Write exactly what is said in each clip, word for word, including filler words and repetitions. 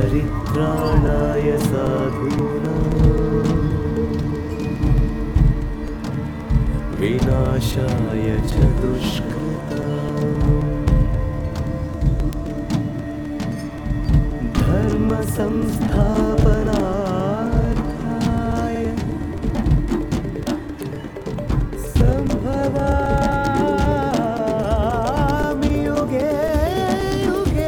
परित्राणाय साधूनां विनाशाय च दुष्कृताम् धर्म संस्थापनार्थाय संभवामि युगे युगे।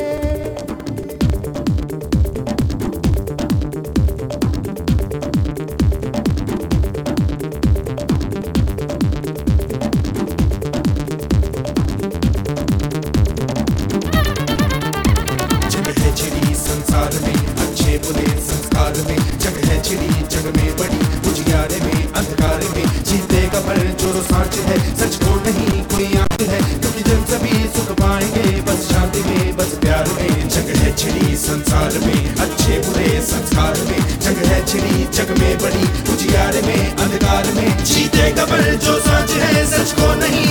संसार में अच्छे बुरे संस्कार में जग है छिड़ी जग में बड़ी उजियारे में अंधकार में जीतेगा पर जो सांच है सच को नहीं कोई आंख है क्योंकि जन सभी सुख पाएंगे बस शांति में बस प्यार में। जग है छिड़ी संसार में अच्छे बुरे संस्कार में जग है छिड़ी जग में बड़ी उजियारे में अंधकार में जीतेगा पर जो सांच है सच को नहीं